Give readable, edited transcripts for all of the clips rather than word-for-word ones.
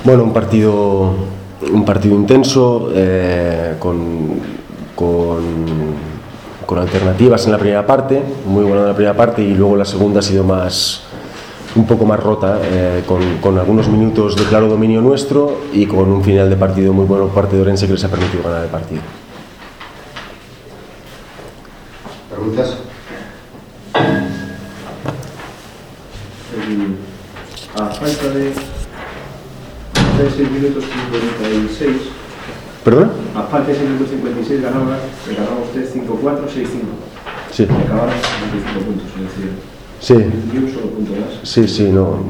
Bueno, un partido intenso, con alternativas en la primera parte, muy buena en la primera parte, y luego la segunda ha sido un poco más rota, con algunos minutos de claro dominio nuestro y con un final de partido muy bueno por parte de Ourense que les ha permitido ganar el partido. ¿Preguntas? A falta de 6 minutos 56. ¿Perdona? A falta de 6 minutos 56 ganaba usted 5-4, 6-5. Sí. Y acabaron con 25 puntos, es decir. Sí. Y un solo punto más. Sí, no.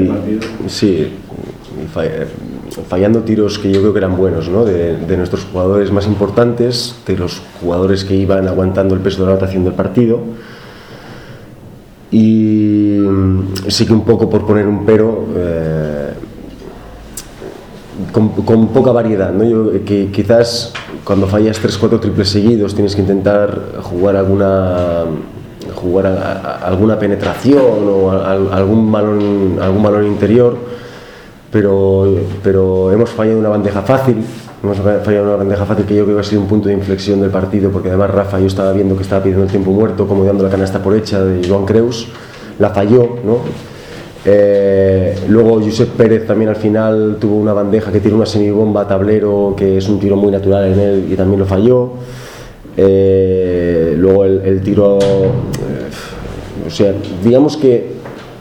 Fallando tiros que yo creo que eran buenos, ¿no? De nuestros jugadores más importantes, de los jugadores que iban aguantando el peso de la anotación del partido. Y sí que un poco por poner un pero, con poca variedad, ¿no? Que quizás cuando fallas 3-4 triples seguidos tienes que intentar jugar alguna penetración o algún balón interior, pero hemos fallado una bandeja fácil. Que yo creo que ha sido un punto de inflexión del partido, porque además Rafa, yo estaba viendo que estaba pidiendo el tiempo muerto, como dando la canasta por hecha de Joan Creus, la falló, ¿no? Luego Josep Pérez también al final tuvo una bandeja que tiene una semibomba a tablero, que es un tiro muy natural en él, y también lo falló. Luego el tiro, o sea, digamos que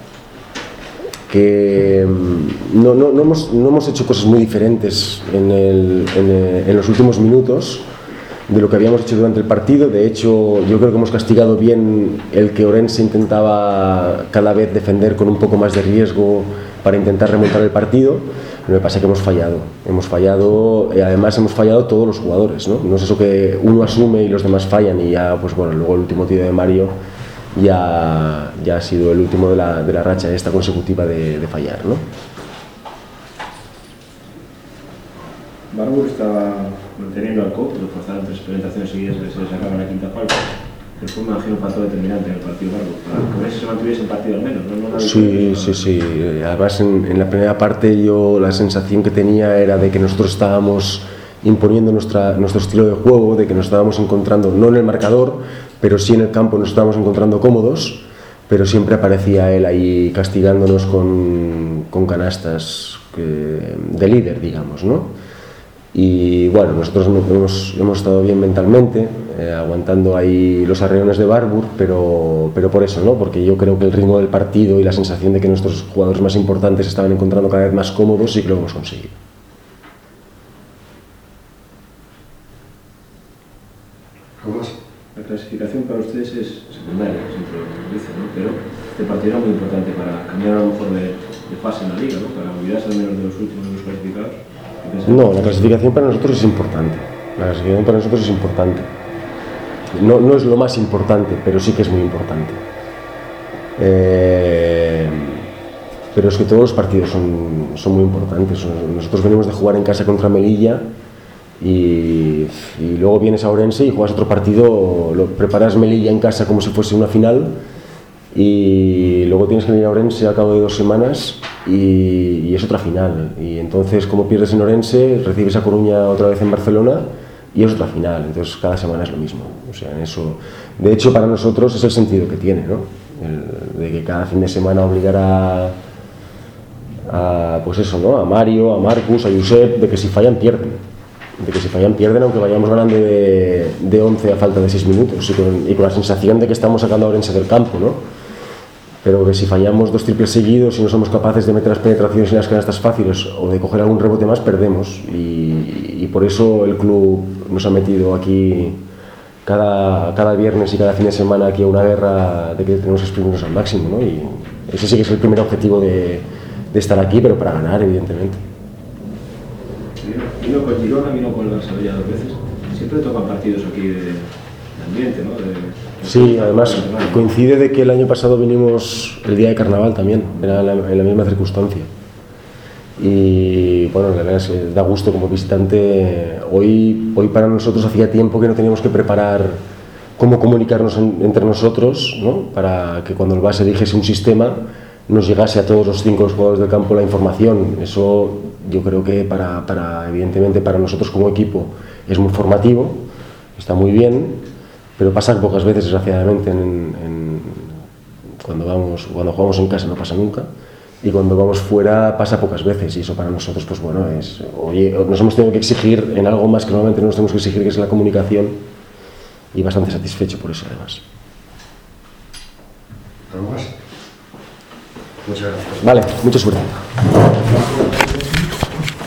no hemos hecho cosas muy diferentes en los últimos minutos de lo que habíamos hecho durante el partido. De hecho, yo creo que hemos castigado bien el que Ourense intentaba cada vez defender con un poco más de riesgo para intentar remontar el partido. Lo que pasa es que hemos fallado, y además hemos fallado todos los jugadores, ¿no? No es eso que uno asume y los demás fallan, y ya, pues bueno, luego el último tiro de Mario ya ha sido el último de la racha esta consecutiva de fallar, ¿no? Barbour estaba manteniendo al coach, lo forzaron 3 penetraciones seguidas que se le sacaban la quinta falta. Pero fue, me imagino, un factor determinante en el partido Barbour, para que con eso se mantuviese el partido al menos, ¿no? Sí. Además, en la primera parte yo la sensación que tenía era de que nosotros estábamos imponiendo nuestro estilo de juego, de que nos estábamos encontrando, no en el marcador, pero sí en el campo nos estábamos encontrando cómodos, pero siempre aparecía él ahí castigándonos con canastas de líder, digamos, ¿no? Y bueno, nosotros hemos estado bien mentalmente, aguantando ahí los arreones de Barbour, pero por eso, ¿no? Porque yo creo que el ritmo del partido y la sensación de que nuestros jugadores más importantes se estaban encontrando cada vez más cómodos, sí que lo hemos conseguido. ¿Cómo más? La clasificación para ustedes es secundaria, siempre lo dicen, ¿no? Pero este partido era muy importante para cambiar a lo mejor de fase en la liga, ¿no? Para olvidarse al menos de los últimos de los clasificados. No, la clasificación para nosotros es importante. No es lo más importante, pero sí que es muy importante. Pero es que todos los partidos son muy importantes. Nosotros venimos de jugar en casa contra Melilla y luego vienes a Ourense y juegas otro partido, preparas Melilla en casa como si fuese una final, y luego tienes que venir a Ourense al cabo de 2 semanas y es otra final, y entonces como pierdes en Ourense recibes a Coruña otra vez en Barcelona y es otra final. Entonces cada semana es lo mismo, o sea, en eso, de hecho, para nosotros es el sentido que tiene, ¿no? De que cada fin de semana obligar a pues eso, ¿no? A Mario, a Marcus, a Josep, de que si fallan pierden, aunque vayamos ganando de 11 a falta de 6 minutos, y con la sensación de que estamos sacando a Ourense del campo, ¿no? Pero que si fallamos 2 triples seguidos y no somos capaces de meter las penetraciones en las canastas fáciles o de coger algún rebote más, perdemos, y por eso el club nos ha metido aquí cada viernes y cada fin de semana aquí a una guerra de que tenemos que exprimirnos al máximo, ¿no? Y ese sí que es el primer objetivo de estar aquí, pero para ganar, evidentemente. Vino con Girona, vino con la Sevilla 2 veces. Siempre tocan partidos aquí de ambiente, ¿no? Sí, además coincide de que el año pasado vinimos el día de Carnaval también, era en la misma circunstancia. Y bueno, la verdad es que da gusto como visitante. Hoy para nosotros hacía tiempo que no teníamos que preparar cómo comunicarnos entre nosotros, ¿no? Para que cuando el base dijese un sistema nos llegase a todos los 5 jugadores del campo la información. Eso yo creo que evidentemente para nosotros como equipo es muy formativo, está muy bien, pero pasa pocas veces, desgraciadamente, cuando jugamos en casa no pasa nunca, y cuando vamos fuera pasa pocas veces, y eso para nosotros, pues bueno, nos hemos tenido que exigir en algo más que normalmente no nos tenemos que exigir, que es la comunicación, y bastante satisfecho por eso además. ¿Algo más? Muchas gracias. Vale, mucha suerte.